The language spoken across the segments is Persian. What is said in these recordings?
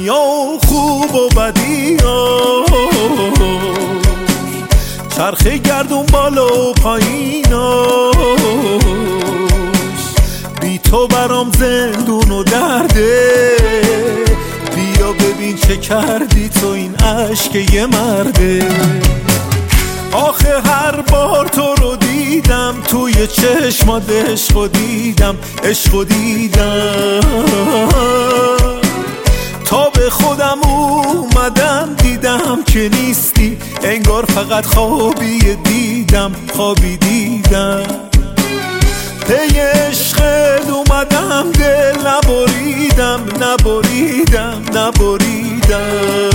دنیا و خوب و بدیاش، چرخه گردون بالا و پاییناش، بی تو برام زندون و درده. بیا ببین چه کردی تو، این عشق یه مرده. آخه هر بار تو رو دیدم توی چشمات عشقو دیدم، عشقو دیدم. تا به خودم اومدم دیدم که نیستی، انگار فقط خوابی دیدم، خوابی دیدم. پی عشقت اومدم دل نبریدم، نبریدم، نبریدم.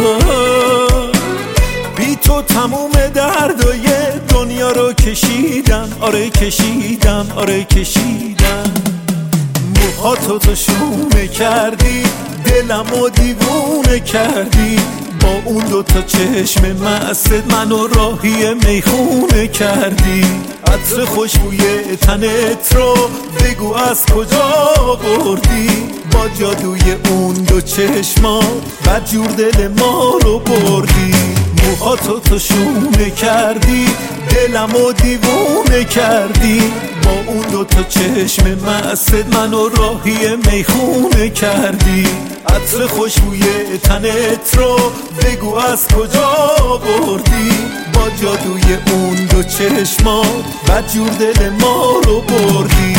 بی تو تموم دردای دنیا رو کشیدم، آره کشیدم، آره کشیدم. موهاتو تو شونه کردی، دلمو دیوونه کردی. با اون دوتا چشم مست منو راهی میخونه کردی. عطر خوشبوی تنت رو بگو از کجا بردی. با جادوی اون دو چشمات بدجور دل ما رو بردی. موهاتو تو شونه کردی، دلمو دیوونه کردی. با اون دوتا چشم مست منو راهی میخونه کردی. عطر خوشبوی تنت رو بگو از کجا بردی. با جادوی اون دو چشمات بدجور دل ما رو بردی.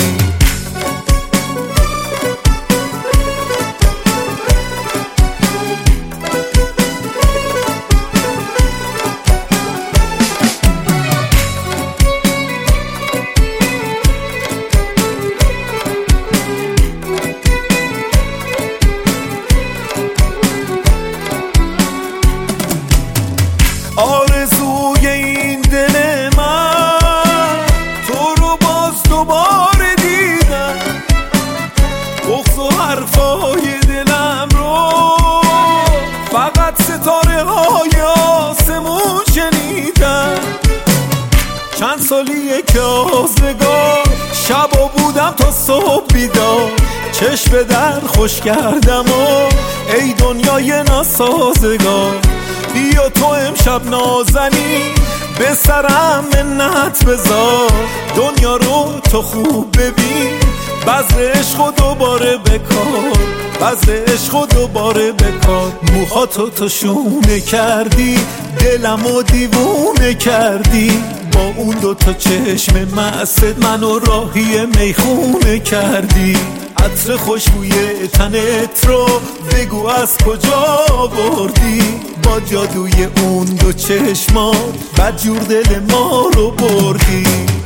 آرزوی این دل من تو رو باز دوباره دیدم. بغض و حرفای دلم رو فقط ستاره های آسمون شنیدم. چند سالیه که آزگار شبا بودم تا صبح بیدار. چشم در خوش کردم و ای دنیای ناسازگار. بیا تو امشب نازنی به سرم منت بذار. دنیا رو تو خوب ببین، بذر عشقو دوباره بکار، بذر عشقو دوباره بکار. موهاتو تو شونه کردی، دلمو دیوونه کردی. با اون دوتا چشم مست منو راهی میخونه کردی. عطر خوشبوی تنت رو بگو از کجا بردی. با جادوی اون دو چشمات بدجور دل ما رو بردی.